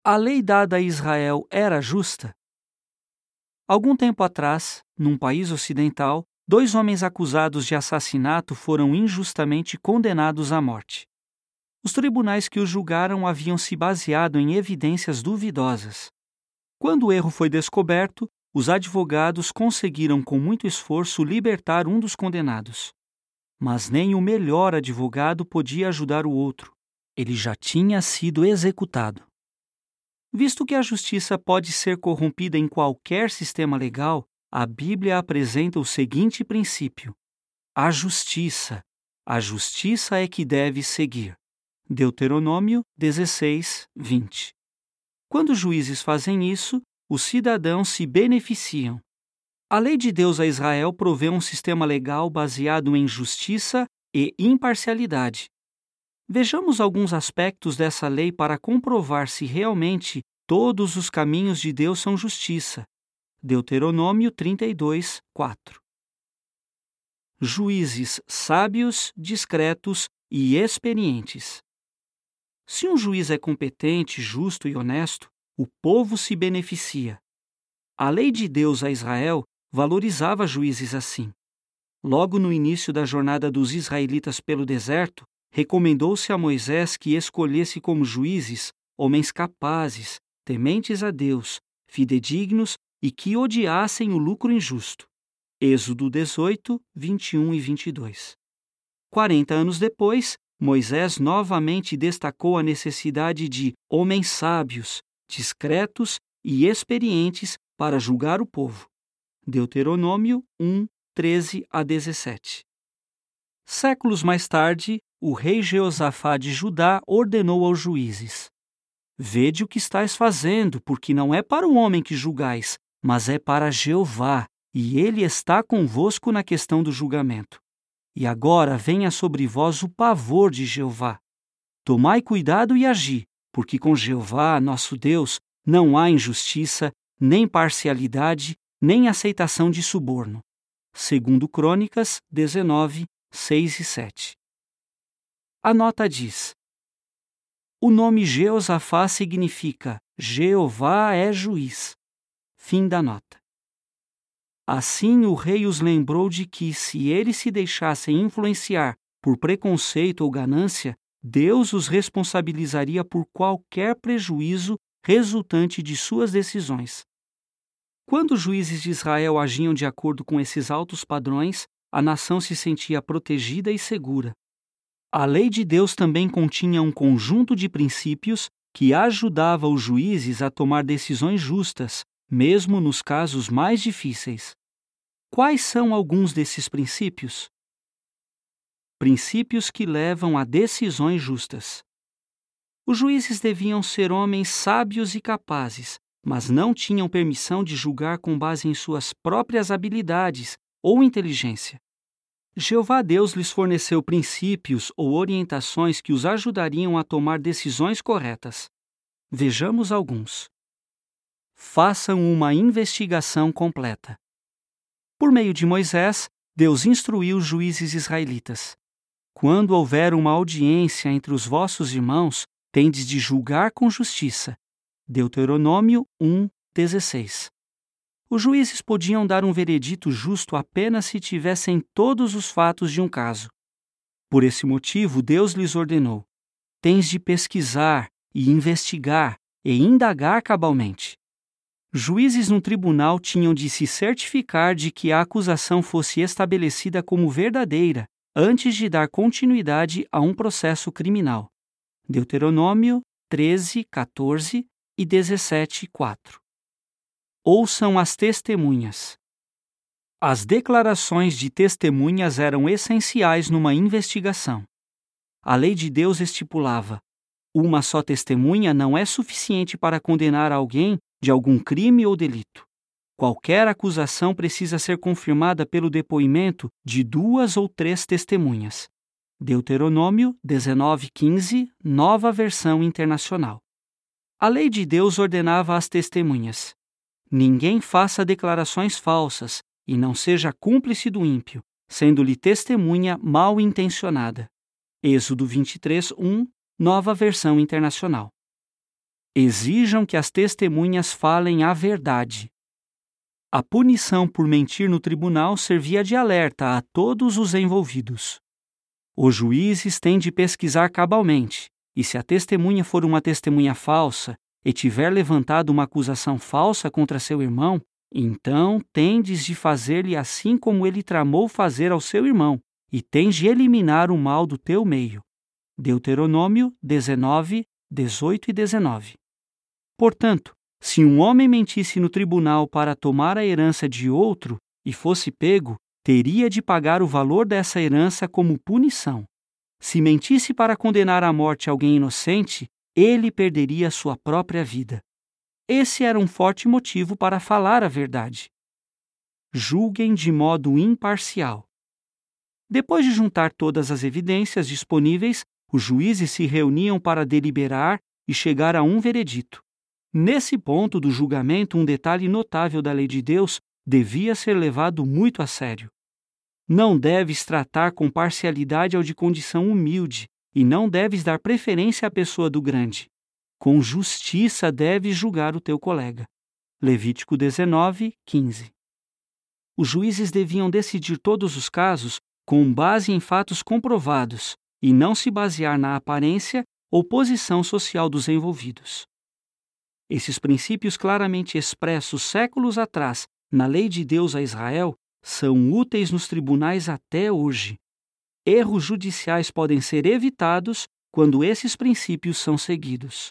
A lei dada a Israel era justa? Algum tempo atrás, num país ocidental, 2 homens acusados de assassinato foram injustamente condenados à morte. Os tribunais que os julgaram haviam se baseado em evidências duvidosas. Quando o erro foi descoberto, os advogados conseguiram com muito esforço libertar um dos condenados. Mas nem o melhor advogado podia ajudar o outro. Ele já tinha sido executado. Visto que a justiça pode ser corrompida em qualquer sistema legal, a Bíblia apresenta o seguinte princípio: a justiça é que deve seguir. Deuteronômio 16, 20. Quando os juízes fazem isso, os cidadãos se beneficiam. A lei de Deus a Israel provê um sistema legal baseado em justiça e imparcialidade. Vejamos alguns aspectos dessa lei para comprovar se realmente todos os caminhos de Deus são justiça. Deuteronômio 32, 4. Juízes sábios, discretos e experientes. Se um juiz é competente, justo e honesto, o povo se beneficia. A lei de Deus a Israel valorizava juízes assim. Logo no início da jornada dos israelitas pelo deserto, recomendou-se a Moisés que escolhesse como juízes homens capazes, tementes a Deus, fidedignos e que odiassem o lucro injusto. Êxodo 18, 21 e 22. 40 anos depois, Moisés novamente destacou a necessidade de homens sábios, discretos e experientes para julgar o povo. Deuteronômio 1, 13 a 17. Séculos mais tarde, o rei Jeosafá de Judá ordenou aos juízes: Vede o que estáis fazendo, porque não é para o homem que julgais, mas é para Jeová, e ele está convosco na questão do julgamento. E agora venha sobre vós o pavor de Jeová. Tomai cuidado e agi, porque com Jeová, nosso Deus, não há injustiça, nem parcialidade, nem aceitação de suborno. 2 Crônicas 19, 6 e 7. A nota diz: o nome Jeosafá significa Jeová é juiz. Fim da nota. Assim o rei os lembrou de que, se eles se deixassem influenciar por preconceito ou ganância, Deus os responsabilizaria por qualquer prejuízo resultante de suas decisões. Quando os juízes de Israel agiam de acordo com esses altos padrões, a nação se sentia protegida e segura. A lei de Deus também continha um conjunto de princípios que ajudava os juízes a tomar decisões justas, mesmo nos casos mais difíceis. Quais são alguns desses princípios? Princípios que levam a decisões justas. Os juízes deviam ser homens sábios e capazes, mas não tinham permissão de julgar com base em suas próprias habilidades ou inteligência. Jeová Deus lhes forneceu princípios ou orientações que os ajudariam a tomar decisões corretas. Vejamos alguns. Façam uma investigação completa. Por meio de Moisés, Deus instruiu os juízes israelitas: quando houver uma audiência entre os vossos irmãos, tendes de julgar com justiça. Deuteronômio 1, 16. Os juízes podiam dar um veredito justo apenas se tivessem todos os fatos de um caso. Por esse motivo, Deus lhes ordenou: tens de pesquisar e investigar e indagar cabalmente. Juízes no tribunal tinham de se certificar de que a acusação fosse estabelecida como verdadeira antes de dar continuidade a um processo criminal. Deuteronômio 13, 14 e 17, 4. Ouçam as testemunhas. As declarações de testemunhas eram essenciais numa investigação. A lei de Deus estipulava: uma só testemunha não é suficiente para condenar alguém de algum crime ou delito. Qualquer acusação precisa ser confirmada pelo depoimento de 2 ou 3 testemunhas. Deuteronômio 19:15, Nova Versão Internacional. A lei de Deus ordenava às testemunhas: ninguém faça declarações falsas e não seja cúmplice do ímpio, sendo-lhe testemunha mal intencionada. Êxodo 23:1, Nova Versão Internacional. Exijam que as testemunhas falem a verdade. A punição por mentir no tribunal servia de alerta a todos os envolvidos. Os juízes têm de pesquisar cabalmente, e se a testemunha for uma testemunha falsa e tiver levantado uma acusação falsa contra seu irmão, então tendes de fazer-lhe assim como ele tramou fazer ao seu irmão, e tens de eliminar o mal do teu meio. Deuteronômio 19, 18 e 19. Portanto, se um homem mentisse no tribunal para tomar a herança de outro e fosse pego, teria de pagar o valor dessa herança como punição. Se mentisse para condenar à morte alguém inocente, ele perderia sua própria vida. Esse era um forte motivo para falar a verdade. Julguem de modo imparcial. Depois de juntar todas as evidências disponíveis, os juízes se reuniam para deliberar e chegar a um veredito. Nesse ponto do julgamento, um detalhe notável da lei de Deus devia ser levado muito a sério. Não deves tratar com parcialidade ao de condição humilde, e não deves dar preferência à pessoa do grande. Com justiça deves julgar o teu colega. Levítico 19, 15. Os juízes deviam decidir todos os casos com base em fatos comprovados e não se basear na aparência ou posição social dos envolvidos. Esses princípios claramente expressos séculos atrás na lei de Deus a Israel são úteis nos tribunais até hoje. Erros judiciais podem ser evitados quando esses princípios são seguidos.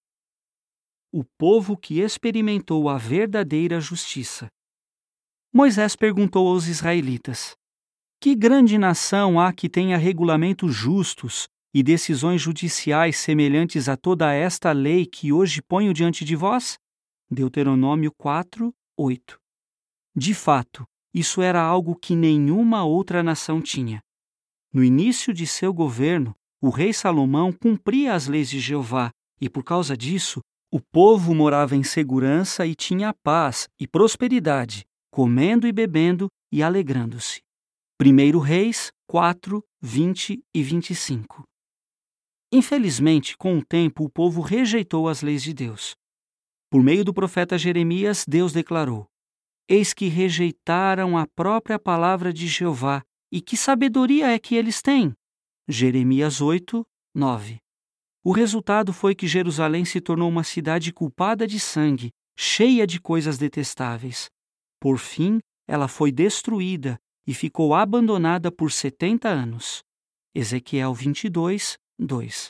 O povo que experimentou a verdadeira justiça. Moisés perguntou aos israelitas: que grande nação há que tenha regulamentos justos e decisões judiciais semelhantes a toda esta lei que hoje ponho diante de vós? Deuteronômio 4, 8. De fato, isso era algo que nenhuma outra nação tinha. No início de seu governo, o rei Salomão cumpria as leis de Jeová e, por causa disso, o povo morava em segurança e tinha paz e prosperidade, comendo e bebendo e alegrando-se. 1 Reis 4, 20 e 25. Infelizmente, com o tempo, o povo rejeitou as leis de Deus. Por meio do profeta Jeremias, Deus declarou: eis que rejeitaram a própria palavra de Jeová, e que sabedoria é que eles têm? Jeremias 8, 9. O resultado foi que Jerusalém se tornou uma cidade culpada de sangue, cheia de coisas detestáveis. Por fim, ela foi destruída e ficou abandonada por 70 anos. Ezequiel 22, 2.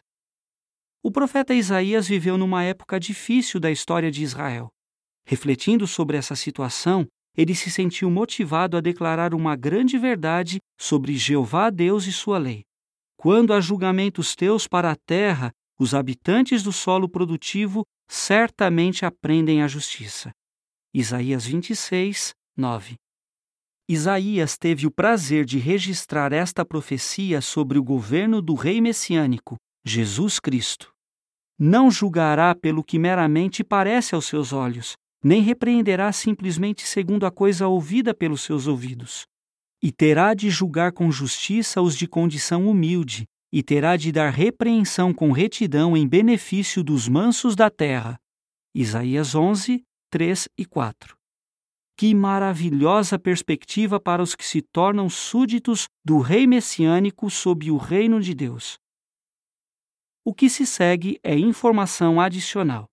O profeta Isaías viveu numa época difícil da história de Israel. Refletindo sobre essa situação, ele se sentiu motivado a declarar uma grande verdade sobre Jeová Deus e sua lei. Quando há julgamentos teus para a terra, os habitantes do solo produtivo certamente aprendem a justiça. Isaías 26, 9. Isaías teve o prazer de registrar esta profecia sobre o governo do Rei Messiânico, Jesus Cristo. Não julgará pelo que meramente parece aos seus olhos, nem repreenderá simplesmente segundo a coisa ouvida pelos seus ouvidos. E terá de julgar com justiça os de condição humilde, e terá de dar repreensão com retidão em benefício dos mansos da terra. Isaías 11, 3 e 4. Que maravilhosa perspectiva para os que se tornam súditos do Rei Messiânico sob o reino de Deus. O que se segue é informação adicional.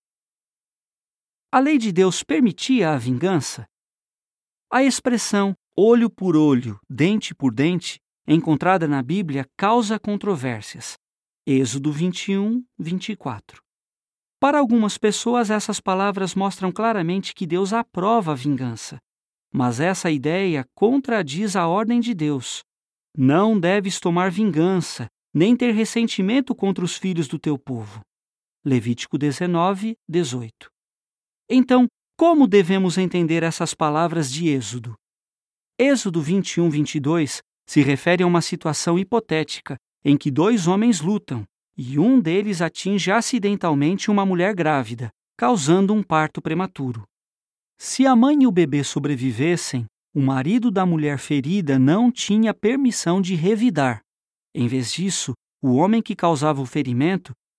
A lei de Deus permitia a vingança? A expressão olho por olho, dente por dente, encontrada na Bíblia, causa controvérsias. Êxodo 21, 24. Para algumas pessoas, essas palavras mostram claramente que Deus aprova a vingança. Mas essa ideia contradiz a ordem de Deus. Não deves tomar vingança, nem ter ressentimento contra os filhos do teu povo. Levítico 19, 18. Então, como devemos entender essas palavras de Êxodo? Êxodo 21, 22 se refere a uma situação hipotética em que dois homens lutam e um deles atinge acidentalmente uma mulher grávida, causando um parto prematuro. Se a mãe e o bebê sobrevivessem, o marido da mulher ferida não tinha permissão de revidar. Em vez disso, o homem que causava o ferimento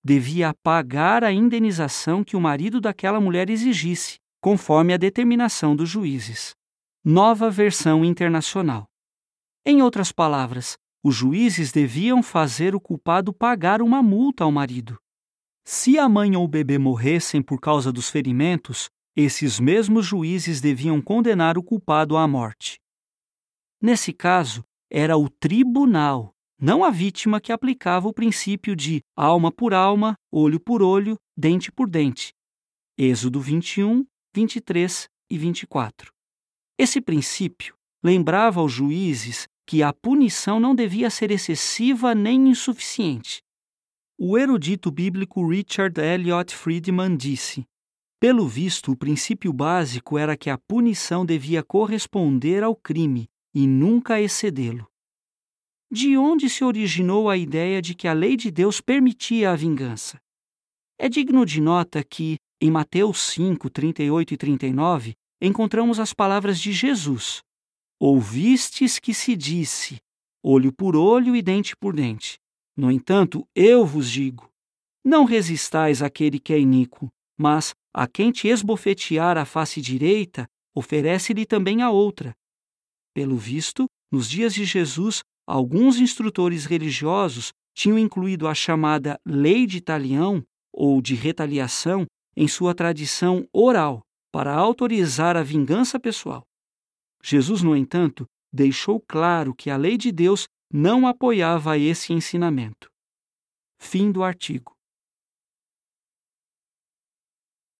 devia pagar a indenização que o marido daquela mulher exigisse, conforme a determinação dos juízes. Nova Versão Internacional. Em outras palavras, os juízes deviam fazer o culpado pagar uma multa ao marido. Se a mãe ou o bebê morressem por causa dos ferimentos, esses mesmos juízes deviam condenar o culpado à morte. Nesse caso, era o tribunal, não a vítima, que aplicava o princípio de alma por alma, olho por olho, dente por dente. Êxodo 21, 23 e 24. Esse princípio lembrava aos juízes que a punição não devia ser excessiva nem insuficiente. O erudito bíblico Richard Elliott Friedman disse: pelo visto, o princípio básico era que a punição devia corresponder ao crime e nunca excedê-lo. De onde se originou a ideia de que a lei de Deus permitia a vingança? É digno de nota que, em Mateus 5, 38 e 39, encontramos as palavras de Jesus: ouvistes que se disse, olho por olho e dente por dente. No entanto, eu vos digo, não resistais àquele que é iníquo, mas a quem te esbofetear a face direita, oferece-lhe também a outra. Pelo visto, nos dias de Jesus, alguns instrutores religiosos tinham incluído a chamada lei de talião, ou de retaliação, em sua tradição oral, para autorizar a vingança pessoal. Jesus, no entanto, deixou claro que a lei de Deus não apoiava esse ensinamento. Fim do artigo.